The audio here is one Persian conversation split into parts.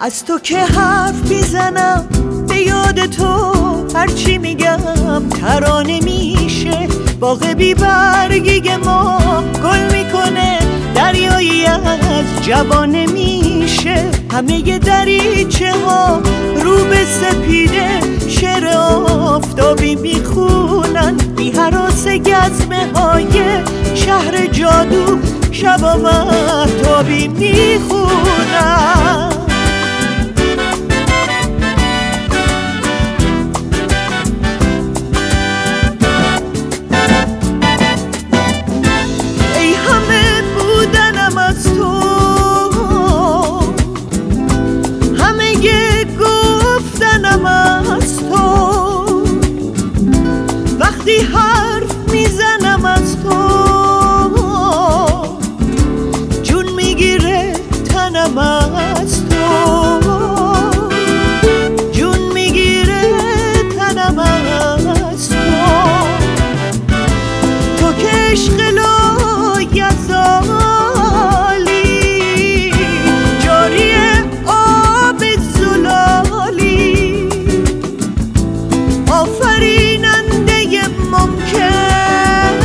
از تو که حرف میزنم به یاد تو، هرچی میگم ترانه میشه. باغ بی برگی ما گل میکنه، دریایی از جوانه میشه. همه دریچه ها رو به سپیده، شعر آفتابی میخونن. بی هراس گزمه های شهر جادو، شبا مهتابی میخونن. وقتی حرف میزنم از تو، جون میگیره تنم از تو، جون میگیره تنم از تو. تو که عشق لایزالی، جاری آب زلالی، آفریننده ممکن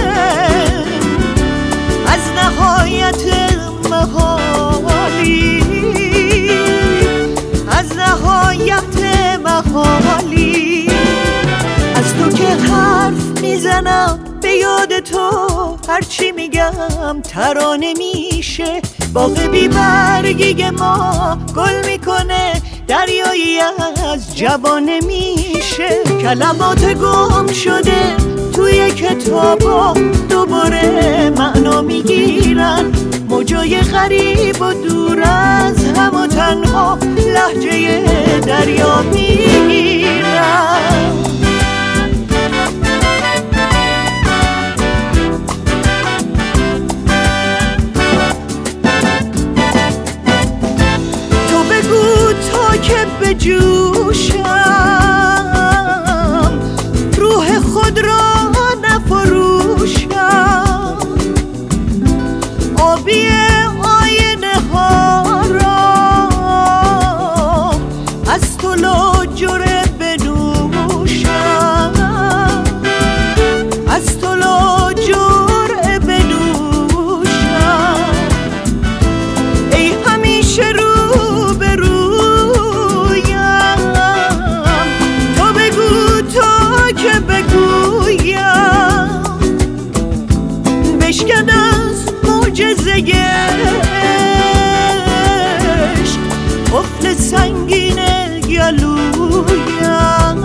از نهایت محالی، از نهایت محالی. از تو که حرف میزنم به یاد تو، هرچی میگم ترانه میشه. باغ بی برگی ما گل میکنه، دریایی از جوانه میشه. کلمات گم شده توی کتابا دوباره معنا میگیرن. موجای غریب و دور از هم و تنها لهجه دریا میگیرن. تو بگو تا که بجوشم، روح خود را نفروشم. آبی آینه ها را از تو لاجره بنوشم، از تو لاجره بنوشم. ای همیشه رو به رویم، تو بگو تا که بگویم. بشکن از معجزه عشق قفل سنگین گلویم،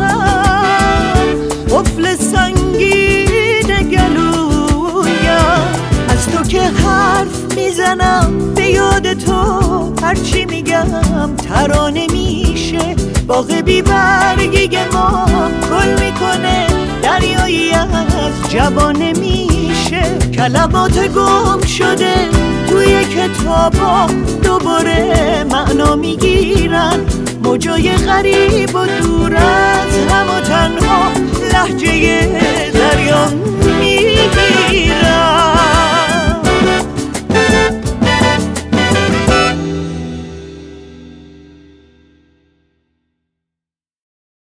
قفل سنگین گلویم. از تو که حرف میزنم به یاد تو، هرچی میگم ترانه میشه. باغ بی برگی ما گل میکنه، دریایی از جوانه میشه. کلمات گم شده توی کتابا دوباره معنا میگیرن. موجای غریب و دور از هم و تنها لهجه دریا